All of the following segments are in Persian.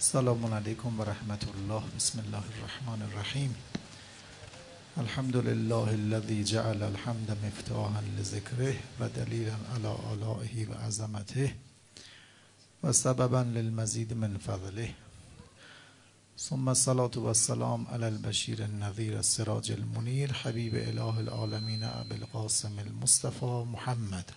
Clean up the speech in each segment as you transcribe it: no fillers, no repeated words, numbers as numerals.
السلام علیکم و رحمت الله. بسم الله الرحمن الرحیم. الحمد لله الذي جعل الحمد مفتاحا لذکره و دلیلا علی آلائه و عظمته و سببا للمزید من فضله. ثم الصلاة والسلام علی البشیر النذیر السراج المنیر حبیب اله العالمین ابی القاسم المصطفى محمد.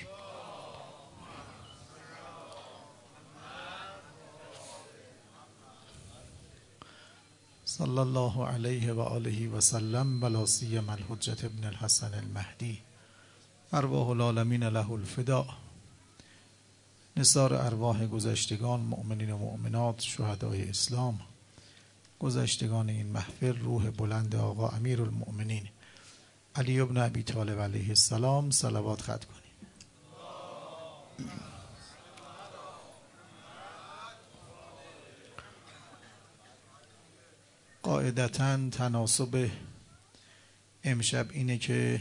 صلی الله علیه و آله و سلم و لا سیما الحجة ابن الحسن المهدی ارواح العالمین له الفداء. نثار ارواح گذشتگان مؤمنین و مؤمنات شهدای اسلام، گذشتگان این محفل، روح بلند آقا امیر المؤمنین علی ابن ابی طالب علیه السلام صلوات ختم کنیم. قاعدتاً تناسب امشب اینه که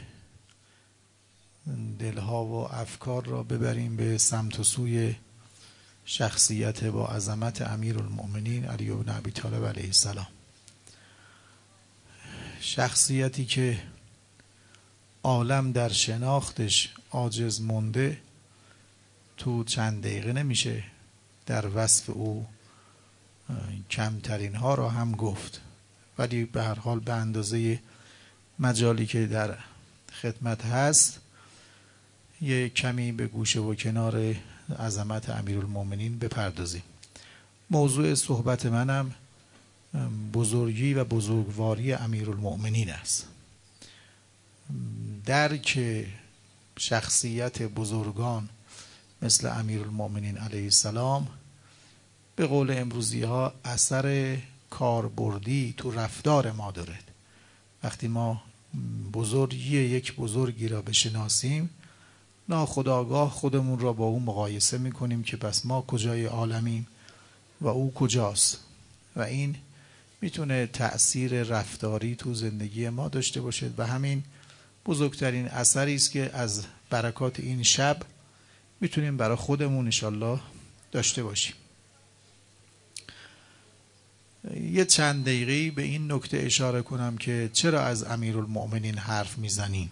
دلها و افکار را ببریم به سمت و سوی شخصیت با عظمت امیر المؤمنین علی بن ابی طالب علیه السلام. شخصیتی که عالم در شناختش عاجز مونده، تو چند دقیقه نمیشه در وصف او کمترین ها را هم گفت، ولی به هر حال به اندازه مجالی که در خدمت هست یه کمی به گوشه و کنار عظمت امیرالمومنین بپردازیم. موضوع صحبت منم بزرگی و بزرگواری امیرالمومنین است. درک شخصیت بزرگان مثل امیرالمومنین علیه السلام به قول امروزی ها اثر کاربردی تو رفتار ما داره. وقتی ما بزرگی یک بزرگی را بشناسیم، ناخودآگاه خودمون را با او مقایسه میکنیم که پس ما کجای عالمیم و او کجاست، و این میتونه تأثیر رفتاری تو زندگی ما داشته باشه و همین بزرگترین اثری است که از برکات این شب میتونیم برای خودمون انشالله داشته باشیم. یه چند دقیقه‌ای به این نکته اشاره کنم که چرا از امیرالمؤمنین حرف میزنیم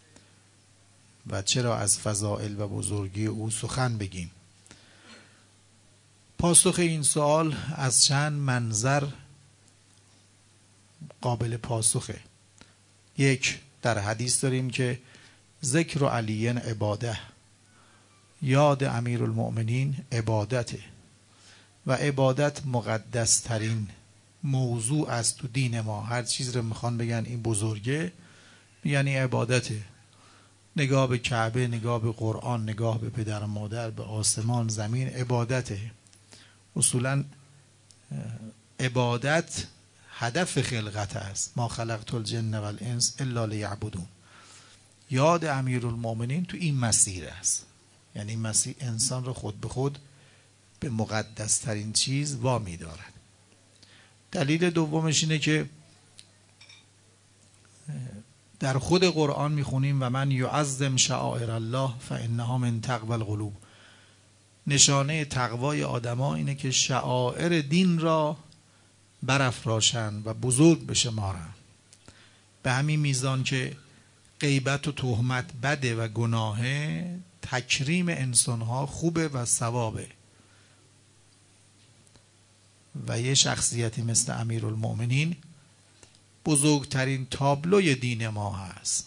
و چرا از فضائل و بزرگی او سخن بگیم. پاسخ این سوال از چند منظر قابل پاسخه. یک، در حدیث داریم که ذکر علی عباده، یاد امیرالمؤمنین عبادته و عبادت مقدس ترین موضوع است تو دین ما. هر چیز رو میخوان بگن این بزرگه، یعنی عبادته. نگاه به کعبه، نگاه به قرآن، نگاه به پدر و مادر، به آسمان، زمین، عبادته. اصولا عبادت هدف خلقت است. ما خلقت الجن و الانس الا لیعبدون. یاد امیرالمؤمنین تو این مسیر است، یعنی مسیر انسان رو خود به خود به مقدس ترین چیز وامی دارد. دلیل دومش اینه که در خود قرآن میخونیم و من یعظم شعائر الله فانها من تقوی القلوب. نشانه تقوای آدما اینه که شعائر دین را برافراشند و بزرگ بشمارند. به همین میزان که غیبت و تهمت بده و گناهه، تکریم انسانها خوبه و ثوابه. و یه شخصیتی مثل امیرالمؤمنین بزرگترین تابلوی دین ما هست.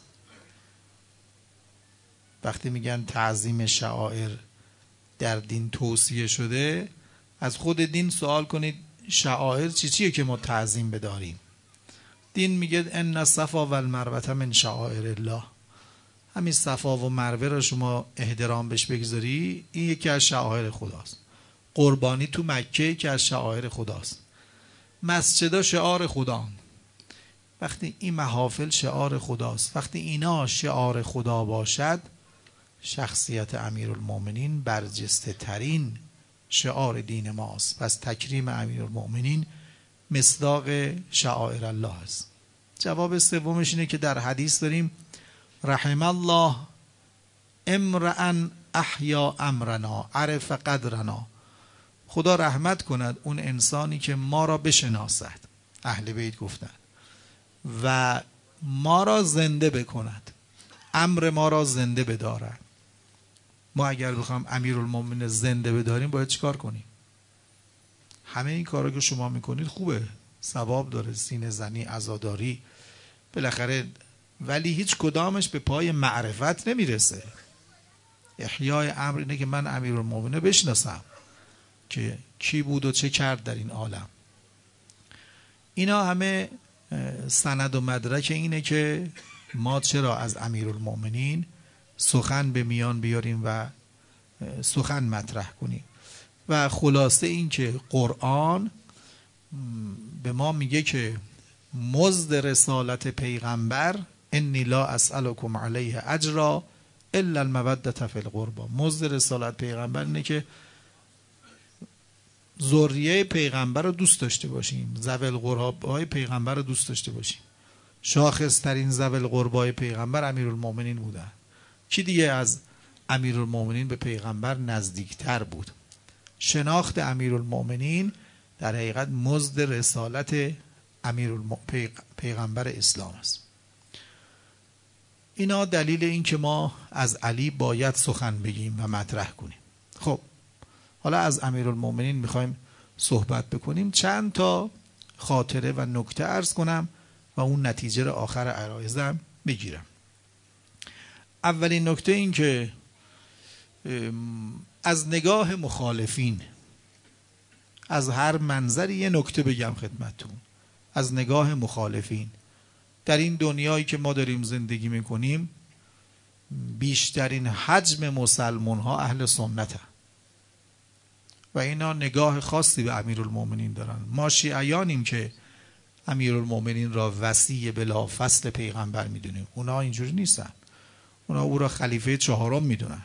وقتی میگن تعظیم شعائر در دین توصیه شده، از خود دین سوال کنید شعائر چیه که ما تعظیم بداریم. دین میگه ان الصفا و المروه من شعائر الله. همین صفا و مروه را شما احترام بهش بگذاری، این یکی از شعائر خداست. قربانی تو مکه که از شعائر خداست. مسجدها شعار خدا. وقتی این محافل شعار خداست، وقتی اینا شعار خدا باشد، شخصیت امیرالمؤمنین برجسته ترین شعار دین ماست. پس تکریم امیرالمؤمنین مصداق شعائر الله است. جواب سومش اینه که در حدیث داریم رحم الله امرأ احیا امرنا عرف قدرنا. خدا رحمت کند اون انسانی که ما را بشناسد، اهل بیت گفتن، و ما را زنده بکند، امر ما را زنده بدارد. ما اگر بخوام امیرالمومنین زنده بداریم باید چیکار کنیم؟ همه این کارا که شما میکنید خوبه، ثواب داره، سینه زنی، عزاداری، بالاخره، ولی هیچ کدامش به پای معرفت نمیرسه. احیای امر اینه که من امیرالمومنین بشناسم که کی بود و چه کرد در این عالم. اینا همه سند و مدرک اینه که ما چرا از امیرالمومنین سخن به میان بیاریم و سخن مطرح کنیم. و خلاصه این که قرآن به ما میگه که مزد رسالت پیغمبر انی لا اسألکم علیه اجرا الا المودة فی القربى. مزد رسالت پیغمبر اینه که ذریه پیغمبر رو دوست داشته باشیم، ذوی القربای پیغمبر رو دوست داشته باشیم. شاخص ترین ذوی القربای پیغمبر امیرالمومنین بودن. کی دیگه از امیرالمومنین به پیغمبر نزدیکتر بود؟ شناخت امیرالمومنین در حقیقت مزد رسالت پیغمبر اسلام است. اینا دلیل این که ما از علی باید سخن بگیم و مطرح کنیم. خب حالا از امیرالمومنین میخوایم صحبت بکنیم. چند تا خاطره و نکته عرض کنم و اون نتیجه رو آخر عرایزم بگیرم. اولین نکته این که از نگاه مخالفین، از هر منظری یه نکته بگم خدمتتون، از نگاه مخالفین در این دنیایی که ما داریم زندگی میکنیم، بیشترین حجم مسلمان ها اهل سنت هست و اینا نگاه خاصی به امیرالمومنین دارن. ما شیعیانیم که امیرالمومنین را وصی بلا فصل پیغمبر میدونیم، اونا اینجوری نیستن، اونا او را خلیفه چهارم میدونن.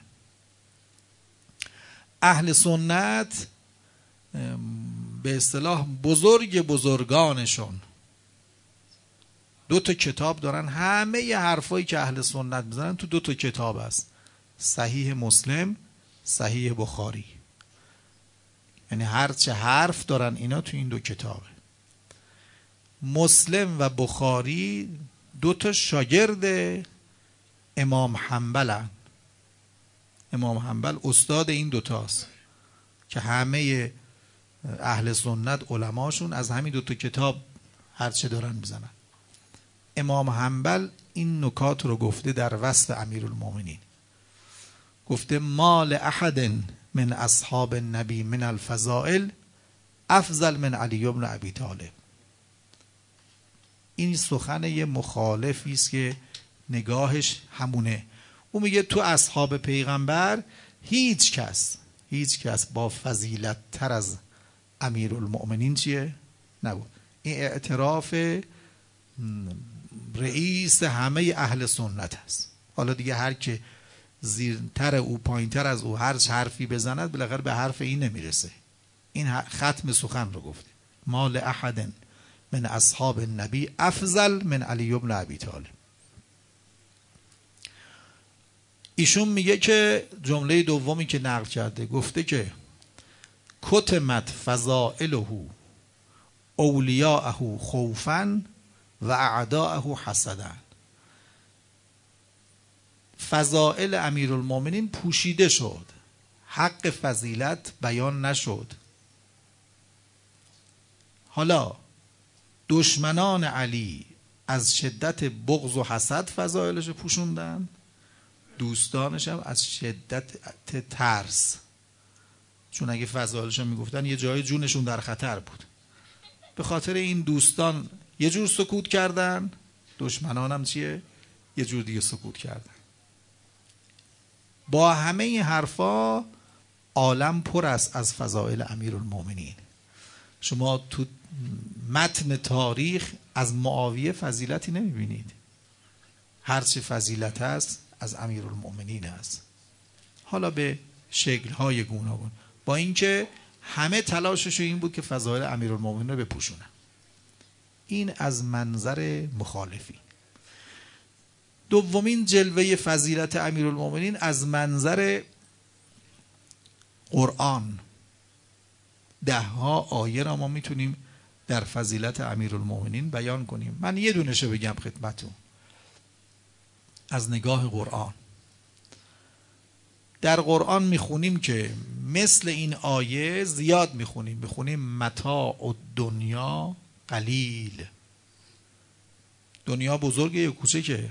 اهل سنت به اصطلاح بزرگانشون 2 تا کتاب دارن، همه ی حرفایی که اهل سنت میزنن تو 2 تا کتاب است، صحیح مسلم، صحیح بخاری. یعنی هر چه حرف دارن اینا تو این 2 کتابه. مسلم و بخاری 2 تا شاگرد امام حنبلن. امام حنبل استاد این 2 تاست که همه اهل سنت علماشون از همین 2 تا کتاب هر چه دارن میزنن. امام حنبل این نکات رو گفته در وصف امیرالمومنین، گفته ما لأحد من اصحاب النبی من الفضائل افضل من علی بن ابی طالب. این سخن یه مخالفی است که نگاهش همونه. او میگه تو اصحاب پیغمبر هیچ کس با فضیلت تر از امیرالمؤمنین چیه؟ نبود. این اعتراف رئیس همه اهل سنت است. حالا دیگه هر که زیرتر او پایینتر از او هر حرفی بزند بالاخره به حرف این نمیرسه. این ختم سخن رو گفته، ما لأحد من اصحاب النبی افضل من علی بن ابی طالب. ایشون میگه که جمله دومی که نقل کرده، گفته که کتمت فضائله اولیاءه خوفا و اعداءه حسدا. فضائل امیرالمومنین پوشیده شد، حق فضیلت بیان نشد. حالا دشمنان علی از شدت بغض و حسد فضائلش پوشوندن، دوستانش هم از شدت ترس، چون اگه فضائلش هم میگفتن یه جای جونشون در خطر بود. به خاطر این دوستان یه جور سکوت کردن، دشمنان هم چیه؟ یه جور دیگه سکوت کردن. با همه این حرفا عالم پر است از فضائل امیرالمومنین. شما تو متن تاریخ از معاویه فضیلتی نمیبینید. هرچی فضیلت هست از امیرالمومنین است، حالا به شکل‌های گوناگون، با اینکه همه تلاششو این بود که فضائل امیرالمومنین رو بپوشونن. این از منظر مخالفی. دومین جلوه فضیلت امیرالمومنین از منظر قرآن. 10ها آیه را ما میتونیم در فضیلت امیرالمومنین بیان کنیم. من یه دونشو بگم خدمتتون. از نگاه قرآن، در قرآن میخونیم که مثل این آیه زیاد میخونیم متاع الدنیا قلیل. دنیا بزرگه یا کوچکه؟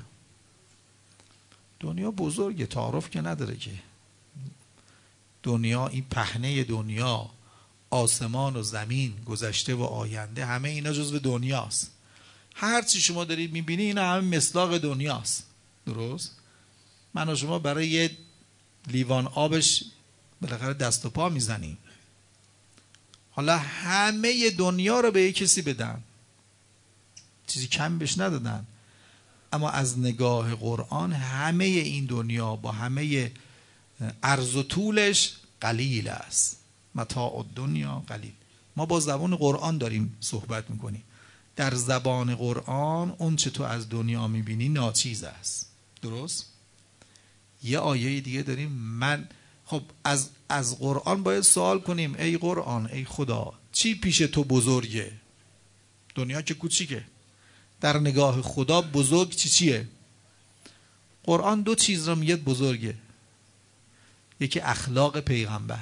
دنیا بزرگه، تعارف که نداره که. دنیا، این پهنه دنیا، آسمان و زمین، گذشته و آینده، همه اینا جزو دنیاست. هر چی شما دارید میبینی اینا همه مصداق دنیاست. درست؟ من و شما برای یه لیوان آبش بالاخره دست و پا میزنیم. حالا همه دنیا رو به یک کسی بدن، چیزی کم بهش ندادن. اما از نگاه قرآن همه این دنیا با همه عرض و طولش قلیل است. متاع الدنیا قلیل. ما با زبان قرآن داریم صحبت میکنیم. در زبان قرآن اون چه تو از دنیا میبینی ناچیز است. درست؟ یه آیه دیگه داریم. من خب از قرآن باید سوال کنیم ای قرآن، ای خدا، چی پیش تو بزرگه؟ دنیا که کوچیکه. در نگاه خدا بزرگ چیه؟ قرآن دو چیز را میگه بزرگه. یکی اخلاق پیغمبر،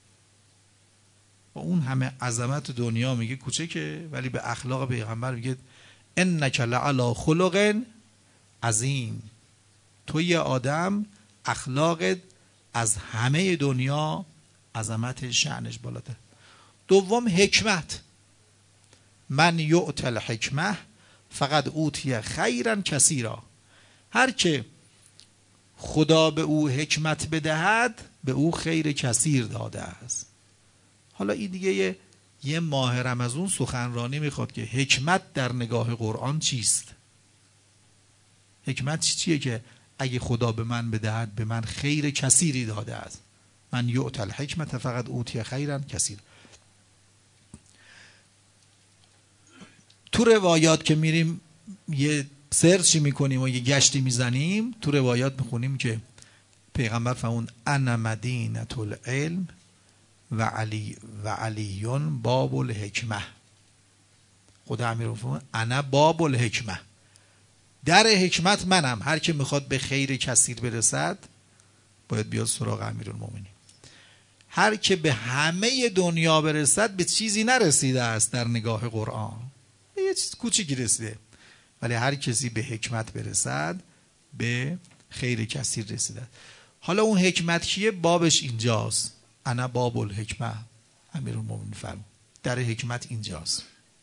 با اون همه عظمت دنیا میگه کوچکه، ولی به اخلاق پیغمبر میگه انک لعلی خلق عظیم. تو یه آدم اخلاقت از همه دنیا عظمت شأنش بالاتر. دوم حکمت. من یؤت الحکمه فقد اوتی خیرا کثیرا. هر که خدا به او حکمت بدهد به او خیر کثیر داده است. حالا این دیگه یه ماه رمضان سخنرانی میخواد که حکمت در نگاه قرآن چیست. حکمت چیه که اگه خدا به من بدهد به من خیر کثیری داده است. من یؤت الحکمت فقط اوتی خیرا کثیر. تو روایات که میریم یه سرچی میکنیم و یه گشتی میزنیم، تو روایات میخونیم که پیغمبر فرمود انا مدینة العلم و علیون باب الحکمه. خدا امیر فرمود انا باب الحکمه، در حکمت منم. هر که میخواد به خیر کثیر برسد باید بیاد سراغ امیرالمومنین. هر که به همه دنیا برسد به چیزی نرسیده است در نگاه قرآن، یه چیز کوچیکی رسیده. ولی هر کسی به حکمت برسد به خیر کثیر رسیده. حالا اون حکمت کیه؟ بابش اینجاست. انا باب الحکمه. امیرالمومنین فرمود در حکمت اینجاست.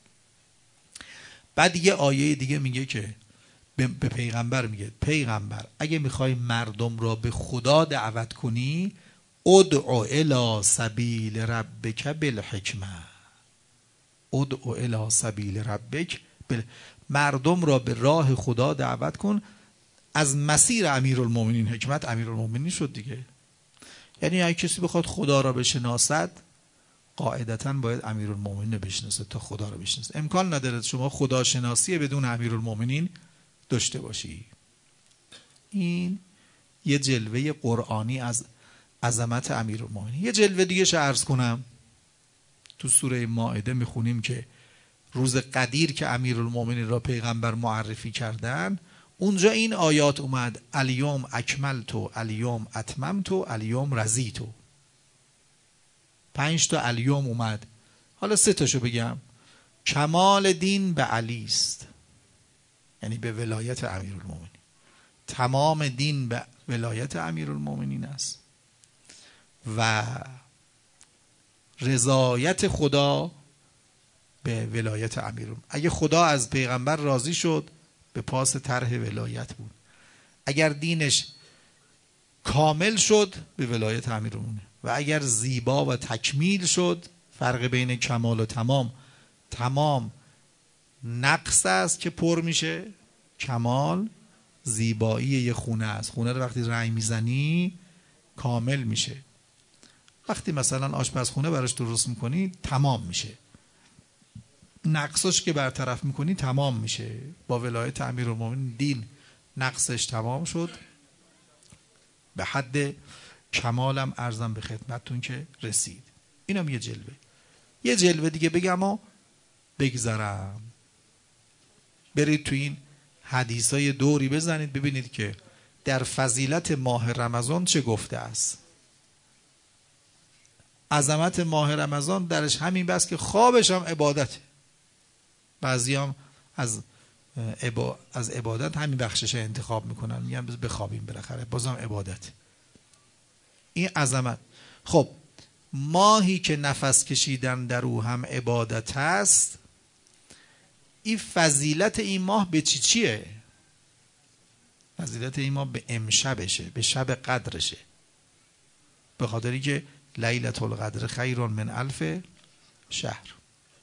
بعد یه آیه دیگه میگه که به پیغمبر میگه پیغمبر اگه میخوای مردم را به خدا دعوت کنی ادعو الی سبیل ربک بالحکمه. ادعو الی سبیل ربک مردم را به راه خدا دعوت کن از مسیر امیرالمومنین. حکمت امیرالمومنین شد دیگه. یعنی اگه کسی بخواد خدا را بشناسد قاعدتاً باید امیرالمومنین بشناسه تا خدا را بشناسه. امکان نداره شما خداشناسی بدون امیرالمومنین داشته باشی. این یه جلوه قرآنی از عظمت امیرالمومنین. یه جلوه دیگه ش عرض کنم. تو سوره مائده میخونیم که روز قدیر که امیرالمومنین را پیغمبر معرفی کردن، اونجا این آیات اومد الیوم اکملتو الیوم اتممتو الیوم رضیتو. 5 تا الیوم اومد. حالا 3 تاشو بگم. کمال دین به علی است، یعنی به ولایت امیرالمومنین. تمام دین به ولایت امیرالمومنین است و رضایت خدا به ولایت امیرالمومنین. اگه خدا از پیغمبر راضی شد به پاس طرح ولایت بود. اگر دینش کامل شد به ولایت امیرالمومنین و اگر زیبا و تکمیل شد، فرق بین کمال و تمام نقص است که پر میشه، کمال زیبایی یه خونه است. خونه رو وقتی رنگ میزنی کامل میشه. وقتی مثلا آشپزخونه براش درست میکنی تمام میشه. نقصش که برطرف میکنی تمام میشه. با ولایت امیرالمومنین دین نقصش تمام شد، به حد کمالم ارزم به خدمتتون که رسید. اینم یه جلوه. یه جلوه دیگه بگم و بگذرم. برید تو این حدیثای دوری بزنید ببینید که در فضیلت ماه رمضان چه گفته است. عظمت ماه رمضان درش همین بس که خوابش هم عبادته. بعضی هم از عبادت همین بخشش انتخاب میکنن، میگن بخوابیم بالاخره، بازم عبادت. این عظمت. خب ماهی که نفس کشیدن در او هم عبادت است، این فضیلت این ماه به چیه؟ فضیلت این ماه به امشبشه، به شب قدرشه، به خاطری که لیلة القدر خیر من الف شهر.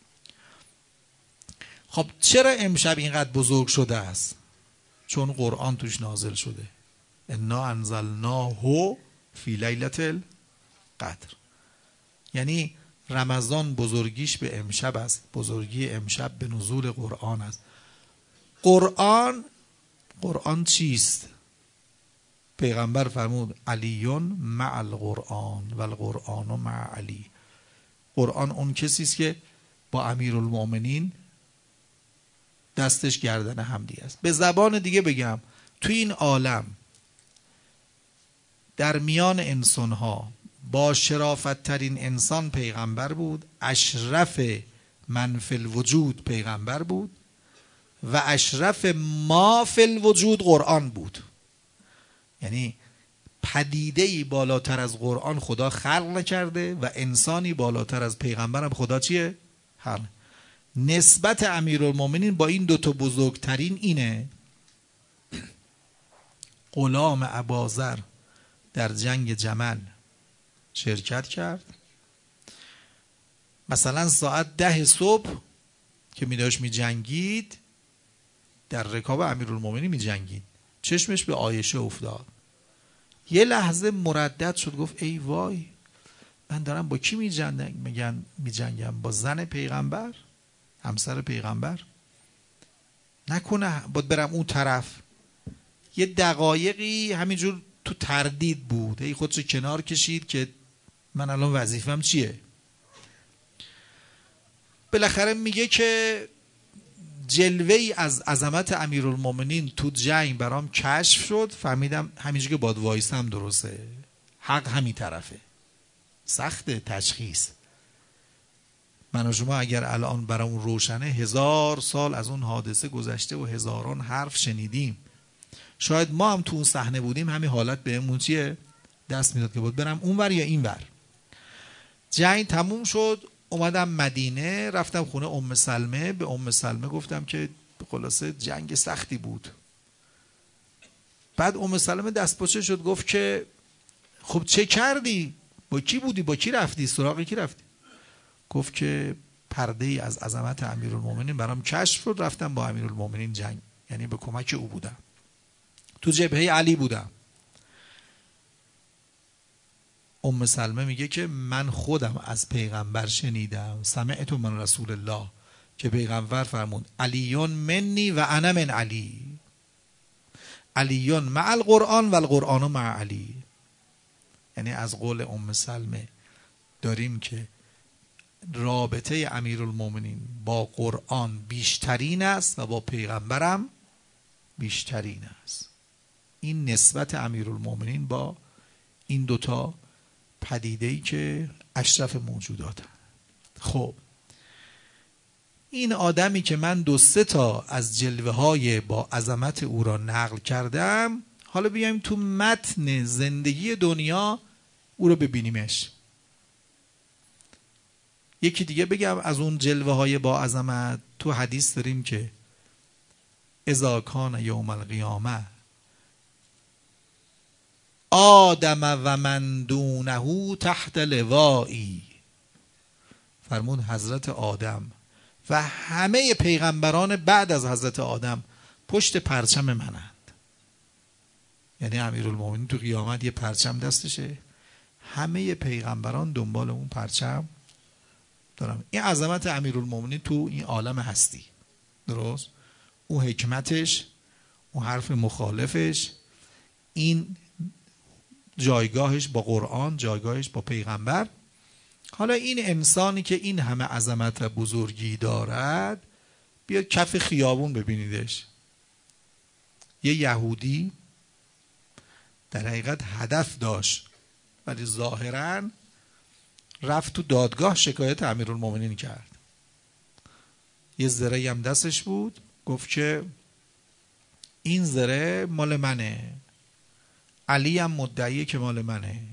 خب چرا امشب اینقدر بزرگ شده است؟ چون قرآن توش نازل شده. انا انزلناه فی لیلة القدر. یعنی رمضان بزرگیش به امشب است، بزرگی امشب به نزول قرآن است. قرآن چیست؟ پیغمبر فرمود علیون مع القرآن و القرآن مع علی. قرآن اون کسی است که با امیرالمؤمنین دستش گردن همدیگه است. به زبان دیگه بگم، تو این عالم در میان انسانها با شرافت ترین انسان پیغمبر بود، اشرف من فی الوجود پیغمبر بود و اشرف ما فی الوجود قرآن بود. یعنی پدیده‌ای بالاتر از قرآن خدا خلق نکرده و انسانی بالاتر از پیغمبر هم خدا چیه؟ خلق. نسبت امیرالمومنین با این دوتا بزرگترین اینه. غلام ابوذر در جنگ جمل شرکت کرد. مثلا ساعت 10 صبح که می جنگید، در رکاب امیرالمومنین می جنگید، چشمش به عایشه افتاد. یه لحظه مردد شد، گفت ای وای، من دارم با کی می جنگم؟ با زن پیغمبر، همسر پیغمبر؟ نکنه باید برم اون طرف. یه دقایقی همینجور تو تردید بود، هی خودشو کنار کشید که من الان وظیفم چیه. بالاخره میگه که جلوه‌ای از عظمت امیرالمومنین تو جنگ برام کشف شد، فهمیدم همینجور که باد وایسم درسته، حق همین طرفه. سخت تشخیص. من و شما اگر الان برامون روشنه، 1000 سال از اون حادثه گذشته و هزاران حرف شنیدیم، شاید ما هم تو اون صحنه بودیم همین حالت بهمون چیه؟ دست میداد که بود برم اونور یا اینور. جنگ تموم شد، اومدم مدینه، رفتم خونه ام سلمه. به ام سلمه گفتم که خلاصه جنگ سختی بود. بعد ام سلمه دست پاچه شد، گفت که خب چه کردی؟ با کی بودی؟ با کی رفتی؟ سراغ کی رفتی؟ گفت که پرده ای از عظمت امیرالمومنین برام کشف شد، رفتم با امیرالمومنین جنگ، یعنی به کمک او بودم، تو جبهه علی بودم. ام سلمه میگه که من خودم از پیغمبر شنیدم، سمعت من رسول الله، که پیغمبر فرمود علیون منی و انا من علی، علیون مع القرآن و القرآن مع علی. یعنی از قول ام سلمه داریم که رابطه امیرالمومنین با قرآن بیشترین است و با پیغمبرم بیشترین است. این نسبت امیرالمومنین با این دوتا پدیده‌ای که اشرف موجودات. خب این آدمی که من 2-3 تا از جلوه های با عظمت او را نقل کردم، حالا بیایم تو متن زندگی دنیا او را ببینیمش. یکی دیگه بگم از اون جلوه های با عظمت، تو حدیث داریم که اذا کان یوم القیامه آدم و من دونه تحت لوایی. فرمود حضرت آدم و همه پیغمبران بعد از حضرت آدم پشت پرچم منند. یعنی امیرالمومنین تو قیامت یه پرچم دستشه، همه پیغمبران دنبال اون پرچم دارن. این عظمت امیرالمومنین تو این عالم هستی، درست؟ اون حکمتش، اون حرف مخالفش، این جایگاهش با قرآن، جایگاهش با پیغمبر. حالا این انسانی که این همه عظمت و بزرگی دارد، بیاد کف خیابون ببینیدش. یه یهودی در حقیقت هدف داشت ولی ظاهراً رفت تو دادگاه شکایت امیرالمومنین کرد. یه زره‌ای هم دستش بود، گفت که این زره مال منه، علی هم مدعیه که مال منه.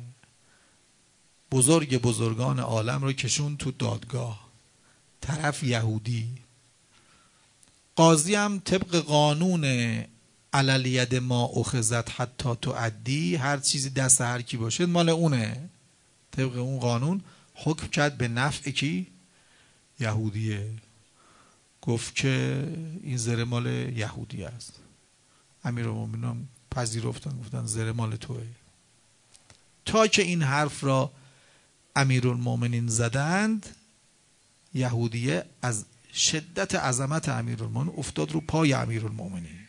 بزرگ بزرگان عالم رو کشون تو دادگاه، طرف یهودی. قاضی هم طبق قانون علالید ما اخذت حتی تعدی، هر چیزی دست هر کی باشه مال اونه، طبق اون قانون حکم کرد به نفع کی؟ یهودیه. گفت که این زره مال یهودی است. امیرالمومنین پذیرفتن، گفتن زره مال توئه. تا که این حرف را امیرالمومنین زدند، یهودیه از شدت عظمت امیرالمومنین افتاد رو پای امیرالمومنین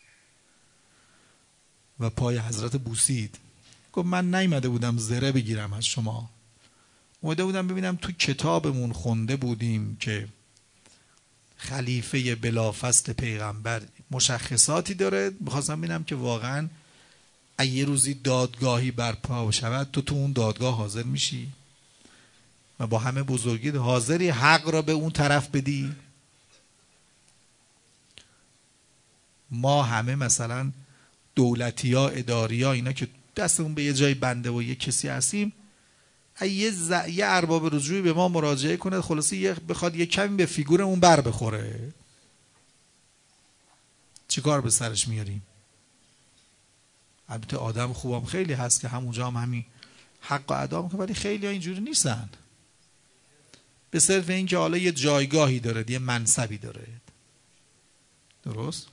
و پای حضرت بوسید. گفت من نیامده بودم زره بگیرم از شما، اومده بودم ببینم تو کتابمون خونده بودیم که خلیفه بلافصل پیغمبر مشخصاتی داره، میخواستم ببینم که واقعا یه روزی دادگاهی برپا شود تو اون دادگاه حاضر میشی و با همه بزرگی حاضری حق را به اون طرف بدی. ما همه مثلا دولتی ها، اداری ها، اینا که دستمون به یه جای بنده و یه کسی هستیم، یه ارباب رجوعی به ما مراجعه کنه، خلاصی بخواد یه کمی به فیگورمون بر بخوره، چیکار به سرش میاریم؟ البته آدم خوبم خیلی هست که همونجا هم همین حق و ادا میکنه، ولی خیلی ها اینجوری نیستن. به صرف این که حالا یه جایگاهی داره، یه منصبی داره. درست؟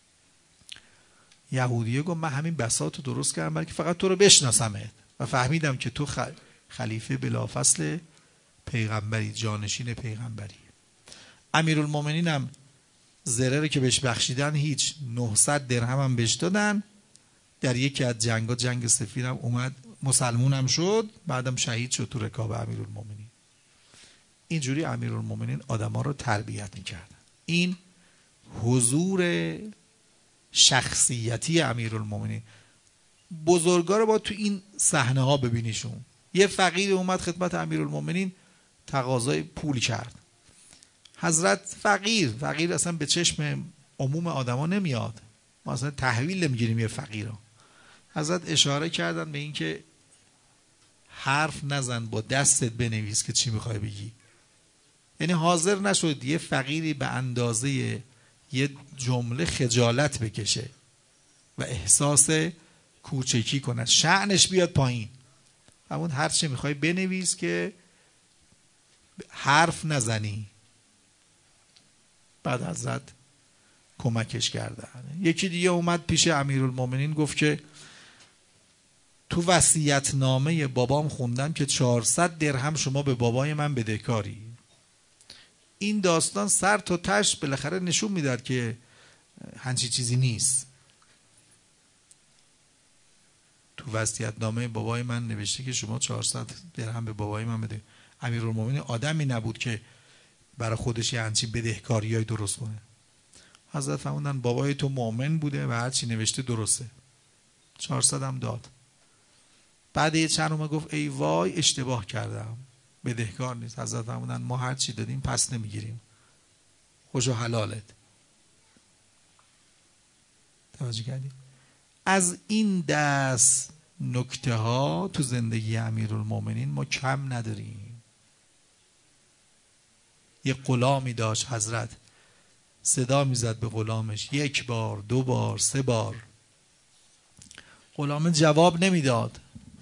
یهودیه گفت من همین بساطو درست کردم برای که فقط تو رو بشناسمت و فهمیدم که تو خلیفه بلافصل پیغمبری، جانشین پیغمبری. امیرالمومنین هم زره رو که بهش بخشیدن هیچ، 900 درهم هم بهش دادن. در یکی از جنگا، جنگ سفین هم اومد مسلمون هم شد، بعدم شهید شد تو رکاب امیرالمومنین. اینجوری امیرالمومنین آدما رو تربیت میکردن. این حضور شخصیتی امیرالمومنین، بزرگا رو با تو این صحنه ها ببینیشون. یه فقیر اومد خدمت امیرالمومنین تقاضای پول کرد. حضرت فقیر اصلا به چشم عموم آدما نمیاد، ما اصلا تحویل نمیگیریم یه فقیر رو. حضرت اشاره کردن به این که حرف نزن، با دستت بنویس که چی میخوای بگی. یعنی حاضر نشد یه فقیری به اندازه یه جمله خجالت بکشه و احساس کوچکی کند، شأنش بیاد پایین. همون هر چی میخوای بنویس که حرف نزنی. بعد حضرت کمکش کردن. یکی دیگه اومد پیش امیرالمومنین گفت که تو وصیت نامه بابام خوندم که 400 درهم شما به بابای من بدهکاری. این داستان سر تا تش بالاخره نشون میداد که همچین چیزی نیست. تو وصیت نامه بابای من نوشته که شما 400 درهم به بابای من بده. امیرالمومنین آدمی نبود که برای خودش یه همچین بدهکاریای درست کنه. حضرت فرمودن بابای تو مؤمن بوده و هر چی نوشته درسته. 400 هم داد. بعد یه چند روز گفت ای وای اشتباه کردم، بدهکار نیست. حضرت فرمودن ما هر چی دادیم پس نمیگیریم، خوش و حلالت. توجه کردی؟ از این دست نکته ها تو زندگی امیرالمومنین ما کم نداریم. یه غلامی داشت حضرت، صدا میزد به غلامش 1 بار 2 بار 3 بار، غلام جواب نمیداد.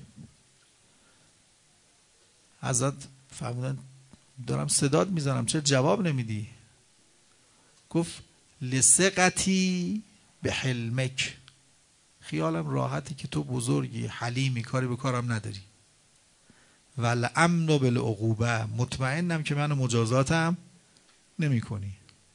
حضرت فرمودن دارم صدات میزنم چرا جواب نمیدی؟ گفت لثقتی به حلمک، خیالم راحتی که تو بزرگی، حلیمی، کاری به کارم نداری. والامن بالعقوبه، مطمئنم که منو مجازاتم نمی کنی.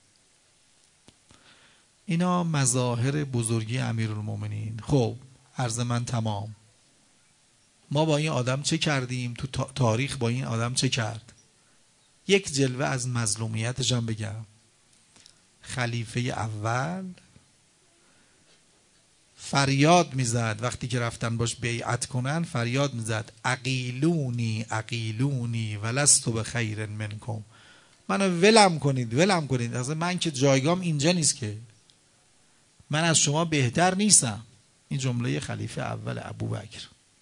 اینا مظاهر بزرگی امیرالمومنین. خب عرض من تمام. ما با این آدم چه کردیم، تو تاریخ با این آدم چه کرد. یک جلوه از مظلومیتش هم بگم. خلیفه اول فریاد میزد وقتی که رفتن باش بیعت کنن، فریاد میزد اقیلونی اقیلونی ولست بخیر منکم، منو ولم کنید ولم کنید، اصلا من که جایگام اینجا نیست، که من از شما بهتر نیستم. این جمله خلیفه اول ابوبکر.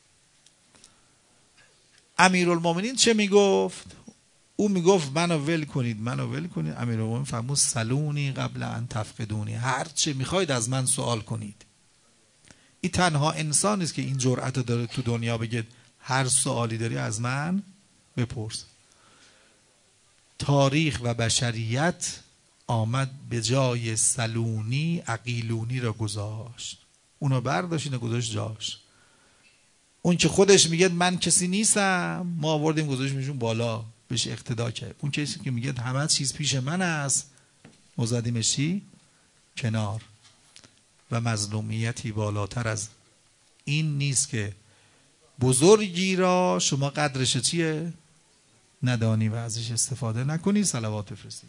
امیرالمومنین چه میگفت؟ او میگفت منو ول کنید منو ول کنید. امیرالمومنین فرمود سلونی قبل ان تفقدونی، هر چه میخواید از من سوال کنید. این تنها انسان است که این جرأت داره تو دنیا بگه هر سوالی داری از من بپرس. تاریخ و بشریت آمد به جای سلونی عقیلونی را گذاشت، اونو برداشت اینو گذاشت جاش. اون که خودش میگه من کسی نیستم، ما آوردیم گذاشتیمشون بالا، بهش اقتدا کرد. اون کسی که میگه همه چیز پیش من است، مزدیمش کنار. و مظلومیتی بالاتر از این نیست که بزرگی را شما قدرش چیه ندانی و ازش استفاده نکنی. صلوات بفرستید.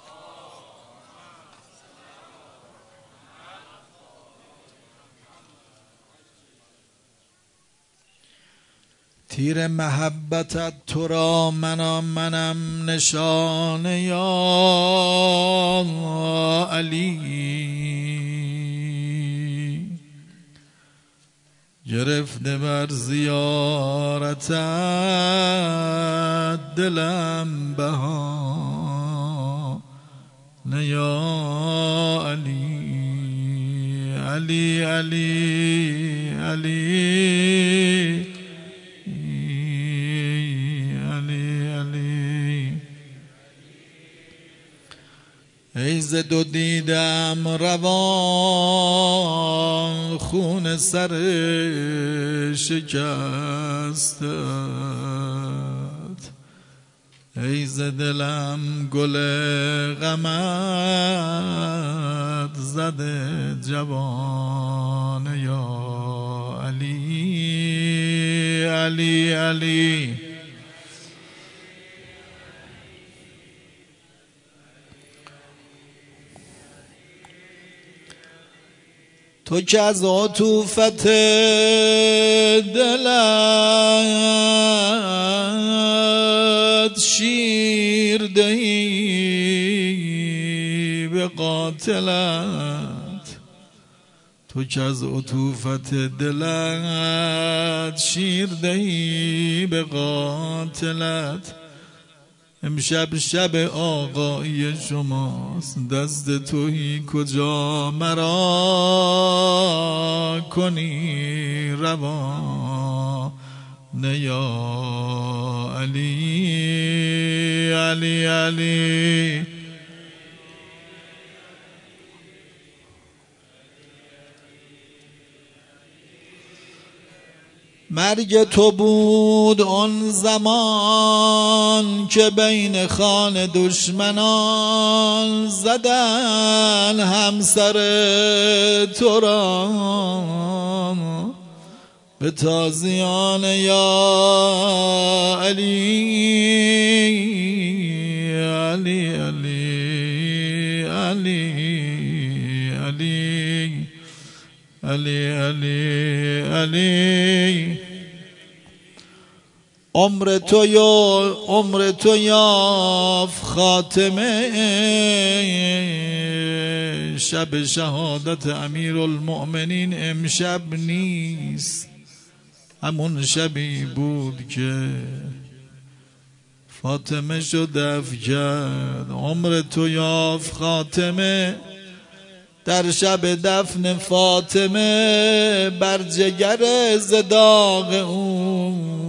تیر محبتت تو را منم نشانه یا علی، گرفته بر زیارتت دلم بهانه یا علی. علی علی علی ای ز دو دیدم روان خون سر شکستت، ای ز دلم گل غمت زده جوان یا علی. علی علی تو که از عطوفت دلت شیر دهی به قاتلت، تو که از عطوفت دلت شیر دهی به قاتلت، امشب شب آقای شماست، دست تویی کجا مرا کنی روان یا علی. علی علی مرگ تو بود آن زمان که بین خان دشمنان زدن همسر تو را به تازیان یا علی. علی علی علی علی علی علی علی عمر تو یافت خاتمه، شب شهادت امیرالمؤمنین امشب نیست، همون شبی بود که فاطمه شو دفن کرد. عمر تو یافت خاتمه، در شب دفن فاطمه بر جگر زداغ او.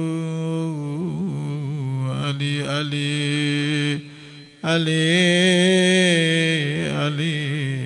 علی علی علی علی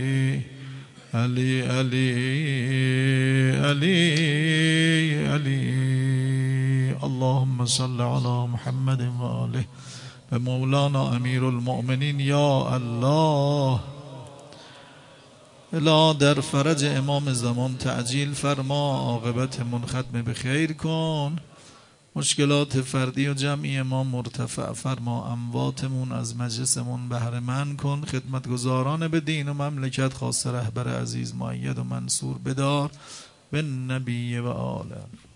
علی علی علی علی اللهم صل على محمد و آله و مولانا امیر المؤمنین. یا الله الا در فرج امام زمان تعجیل فرما، عاقبتمون ختم به خیر کن، مشکلات فردی و جمعی ما مرتفع فرما، امواتمون از مجلسمون بهره مند کن، خدمتگزاران به دین و مملکت خاص رهبر عزیز مؤید و منصور بدار به نبی و آله.